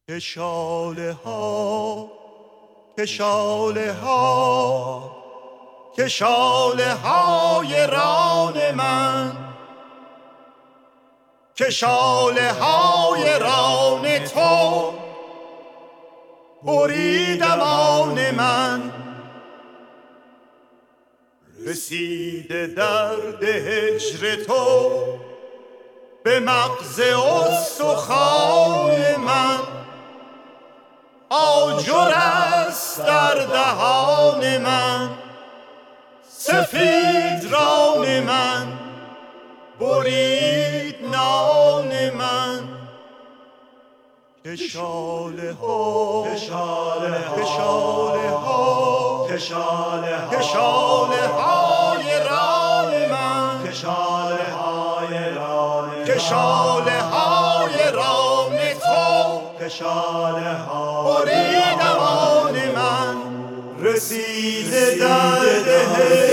کشاله ها کشاله ها کشاله های ران من، کشاله های ران تو برید امان من. رسیده درد هجر تو به مغز استخوان من، آجر است در دهان من، سفید ران من برید نان من. کشاله ها کشاله ها کشاله های ران من، کشاله های ران تو کشاله ها برید امان من. رسیده درد